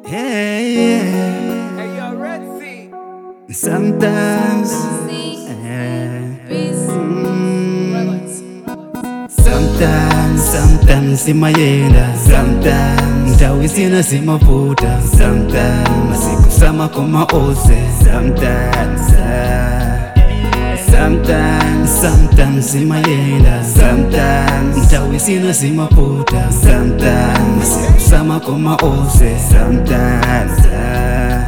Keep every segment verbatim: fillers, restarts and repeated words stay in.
Hey, Hey, yo, Red Sea. sometimes, eh, mm, sometimes, sometimes simayenda, sometimes tawisina simavuta, sometimes masiku sama koma ose, sometimes, ah, sometimes, sometimes simayenda, sometimes tawisina simavuta, sometimes masiku sama koma ose, sometimes, ah.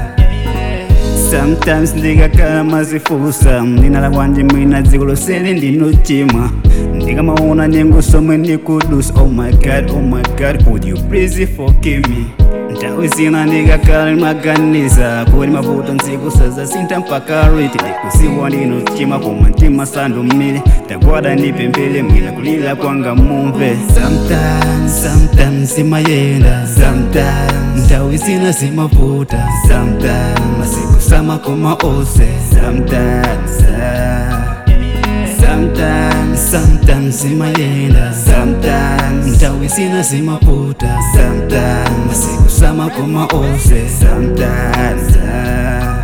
Sometimes ndikakhala mazifusa ndinala kwanje mwina dziko losele ndinochimwa ndikamaona nyengo somwe ndikudusa. Oh my god, oh my god, would you please forgive me? Nthawi zina ndikakhala ndimaganiza kuti mavuto nzikusaza sintha mpaka liti ndikusiwa ndinochimwa koma mtima sandumile ndagwada ndipemphere mwina kulira kwanga mumve. Sometimes, sometimes simayenda, sometimes nthawi zina zimavuta, sometimes masiku sama koma ose, sometimes, ah. Sometimes, sometimes simayenda, sometimes nthawi zina zimavuta, sometimes masiku sama koma ose, sometimes, ah.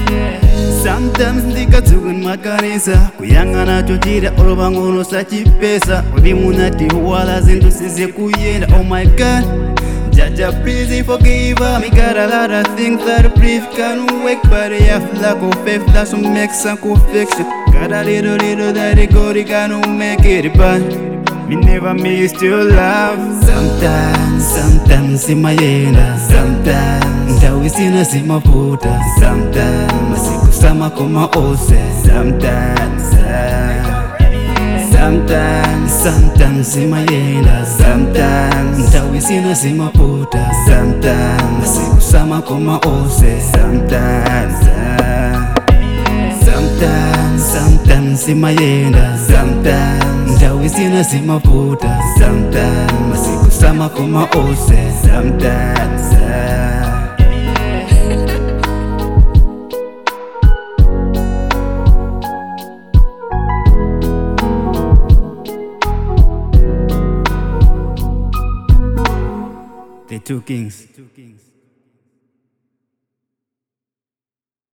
Sometimes ndikadzuka ndimaganiza kuyang'ana chochita olopa ngono sachipesa kuti munati wala zinthu sizikuyenda. Oh my god, Jaja, please forgive me. Got a lot of things that I believe can work, but I have lack of faith that's what makes some perfection. Got a little, little that I got, it can't make it, but me never missed your love. Sometimes, sometimes simayenda, sometimes nthawi zina zimavuta, sometimes masiku sama koma ose, sometimes, ah. Sometimes, sometimes simayenda, sometimes nthawi zina zimavuta, sometimes masiku sama koma ose, sometimes, ah. Sometimes, sometimes simayenda, sometimes nthawi zina zimavuta, sometimes masiku sama koma ose, sometimes, ah. The Two Kings.